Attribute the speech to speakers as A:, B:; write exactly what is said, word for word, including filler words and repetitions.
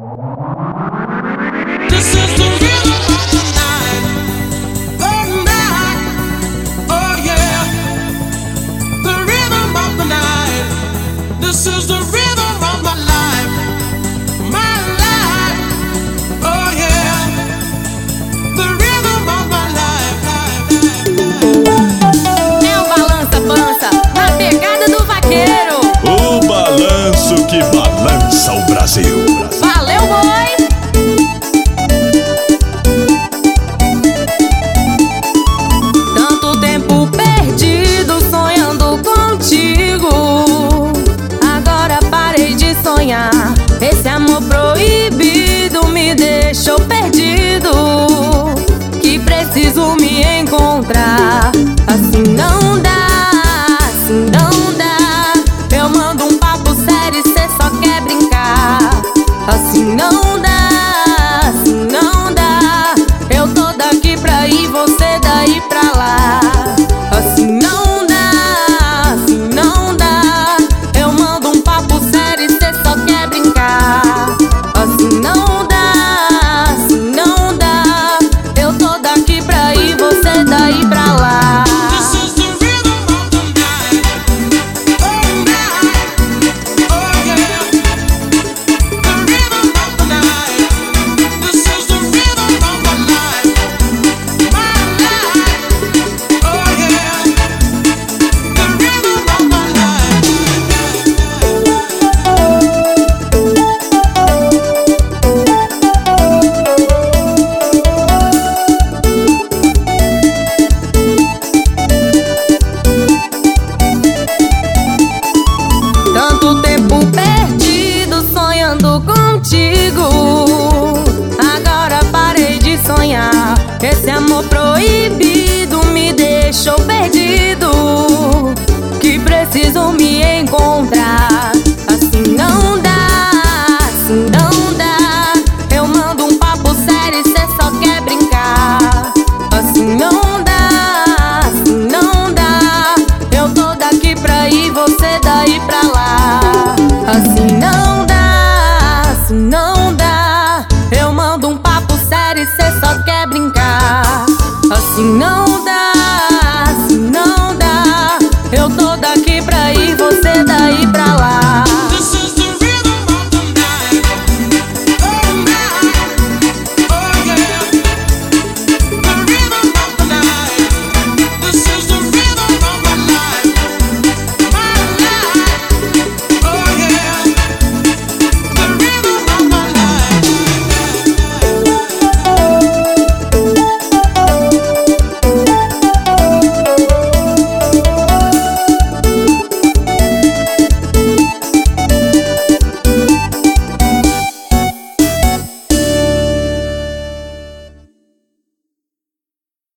A: This is the rhythm of the night, the night, oh yeah. The rhythm of the night. This is the rhythm of my life, my life, oh yeah. The rhythm of my life, life, life.
B: É o balança, balança, na pegada do vaqueiro.
C: O balanço que balança o Brasil.
B: Valeu, boi! Tanto tempo perdido sonhando contigo. Agora parei de sonhar. Esse amor proibido me deixou perdido. Que preciso me encontrar. Assim não dá, assim não dá. Eu mando um papo sério e cê só quer brincar. Assim não dá, assim não dá. Eu tô daqui pra ir, você daí pra lá. Assim não dá, assim não dá. Eu mando um papo sério e cê só quer brincar. Assim não dá, assim não dá. Eu tô daqui pra ir, você daí pra lá.
A: This is the rhythm of the night, oh night, oh yeah. The rhythm of the night. This is the rhythm of my life, my life, oh yeah. The rhythm of my life.
B: Tanto tempo perdido sonhando contigo. Agora parei de sonhar. Esse amor proibido me deixou perdido. Que preciso me encontrar. Assim não dá, assim não dá. Eu mando um papo sério e cê só quer brincar. Assim não dá, assim não dá. Eu tô daqui pra ir, você daí pra lá. Assim não dá, assim não